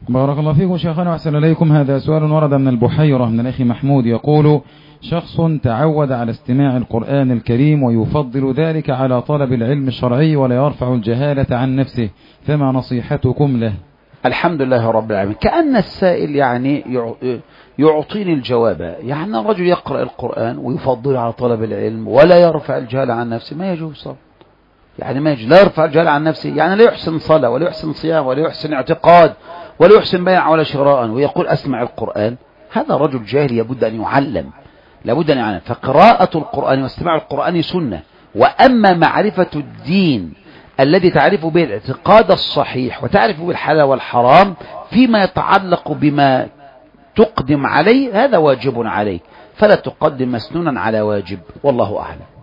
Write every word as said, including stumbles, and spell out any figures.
بارك الله فيكم شيخنا وأحسن إليكم. هذا سؤال ورد من البحيرة من الأخ محمود، يقول: شخص تعود على استماع القرآن الكريم ويفضل ذلك على طلب العلم الشرعي ولا يرفع الجهالة عن نفسه، فما نصيحتكم له؟ الحمد لله رب العالمين. كأن السائل يعني يعطيني الجواب، يعني الرجل يقرأ القرآن ويفضل على طلب العلم ولا يرفع الجهالة عن نفسه، ما يجوز صلاة، يعني ما يجوز، لا يرفع الجهالة عن نفسه، يعني لا يحسن صلاة ولا يحسن صيام ولا يحسن اعتقاد ولا يحسن بيع ولا شراء ويقول أسمع القرآن، هذا رجل جاهل يبد أن يعلم، لابد أن يعلم. فقراءة القرآن واستماع القرآن سنة، وأما معرفة الدين الذي تعرف به الاعتقاد الصحيح وتعرف بالحلال والحرام فيما يتعلق بما تقدم عليه، هذا واجب عليك، فلا تقدم مسنونا على واجب، والله أعلم.